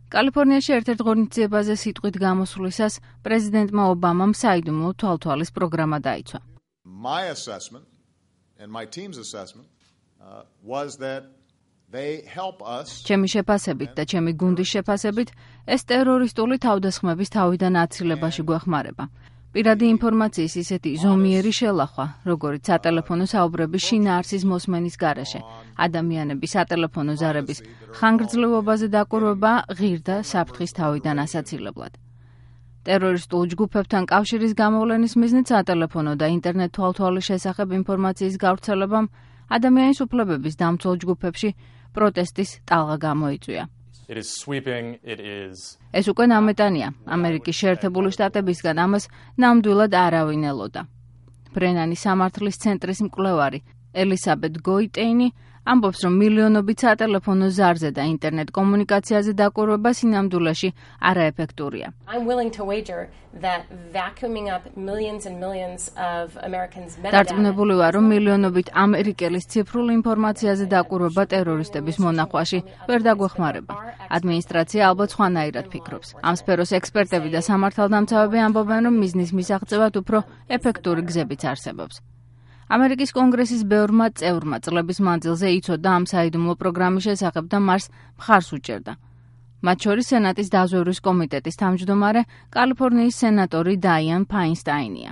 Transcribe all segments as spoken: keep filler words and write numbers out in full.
კალიფორნიაში ერთ-ერთ ღონისძიებაზე სიტყვით გამოსვლისას პრეზიდენტმა ობამამ საიდუმლო თვალთვალის პროგრამა დაიცვა. My assessment and my team's assessment uh, was that they help us ჩემი შეფასებით და ჩემი გუნდის შეფასებით ეს ტერორისტული თავდასხმების თავიდან აცილებაში გვეხმარება. პირადი ინფორმაციის ისეთი ზომიერი შელახვა, როგორც სატელეფონო საუბრების შინაარსის მოსმენის გარეშე, ადამიანების სატელეფონო ზარების ხანგრძლივობაზე დაკვირვება ღირდა საფრთხის თავიდან ასაცილებლად. ტერორისტულ ჯგუფებთან კავშირის გამოვლენის მიზნით სატელეფონო და ინტერნეტ თვალთვალის შესახებ ინფორმაციის გავრცელებამ ადამიანის უფლებების დამცველ ჯგუფებში პროტესტის ტალღა გამოიწვია. It is sweeping, it is ეს უკვე ნამეტანია. ამერიკის შეერთებული შტატებისგან ამას ნამდვილად არავინ ელოდა. ბრენანის სამართლის ცენტრის მკვლევარი ელისაბედ გოიტეინი ამბობს, რომ მილიონობით სატელეფონო ზარზე და ინტერნეტ კომუნიკაციაზე დაკვირვება სინამდვილეში არაეფექტურია. I'm willing to wager that vacuuming up millions and millions of Americans' metadata. დარწმუნებული ვარ, რომ მილიონობით ამერიკელის ციფრულ ინფორმაციაზე დაკვირვება ტერორისტების მონახვაში ვერ დაგვეხმარება. ადმინისტრაცია ალბათ სხვანაირად ფიქრობს. ამ სფეროს ექსპერტები და სამართალდამცავები ამბობენ, რომ მიზნის მისაღწევად უფრო ეფექტური გზებიც არსებობს. ამერიკის კონგრესის ბევრმა წევრმა წლების მანძილზე იცოდა ამ საიდუმლო პროგრამის შესახებ და მას მხარს უჭერდა. მათ შორის სენატის დაზვერვის კომიტეტის თავმჯდომარე კალიფორნიის სენატორი დაიან ფაინსტაინია.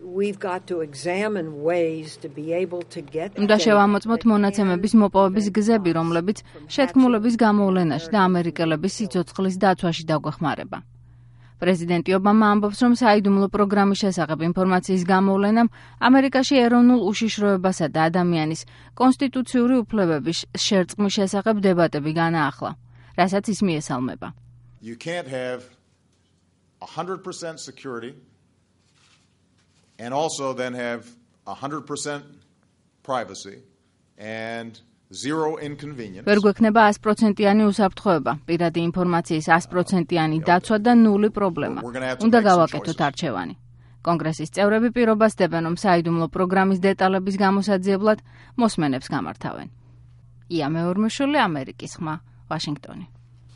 უნდა შევამოწმოთ მონაცემების მოპოვების გზები, რომლებიც შეთქმულების გამოვლენაში და ამერიკელების სიცოცხლის დაცვაში დაგვეხმარება. პრეზიდენტი ობამა ამბობს, რომ საიდუმლო პროგრამის შესახებ ინფორმაციის გამოვლენამ ამერიკაში ეროვნულ უშიშროებასა და ადამიანის კონსტიტუციური უფლებების შერწყმის შესახებ დებატები განაახლა, რასაც ის მიესალმება. You can't have one hundred percent security and also then have one hundred percent privacy and zero inconvenience. ვერ გვექნება one hundred percent-იანი უსაფრთხოება, პირადი ინფორმაციის one hundred percent-იანი დაცვა და ნული პრობლემა. უნდა გავაკეთოთ არჩევანი. კონგრესის წევრები პირობას დებენ, რომ საიდუმლო პროგრამის დეტალების გამოსაძიებლად მოსმენებს გამართავენ. ია მეორმეშვილი, ამერიკის ხმა, ვაშინგტონი.